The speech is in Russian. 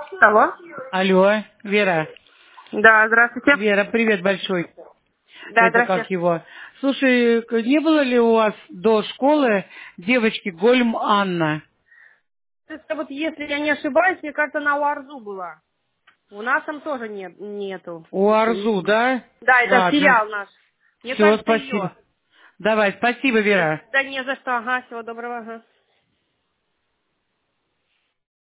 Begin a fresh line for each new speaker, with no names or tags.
Алло.
Алло, Вера.
Да, здравствуйте.
Вера, привет большой.
Да,
Это
здравствуйте.
как его? Слушай, не было ли у вас до школы девочки Гольм Анна?
Это вот, если я не ошибаюсь, мне кажется, она у Арзу была. У нас там тоже нету.
У Арзу, да?
Да, это
Ладно.
филиал наш. Мне
Все,
кажется,
спасибо.
ее.
Давай, спасибо, Вера.
Да не за что. Ага, всего доброго. Ага.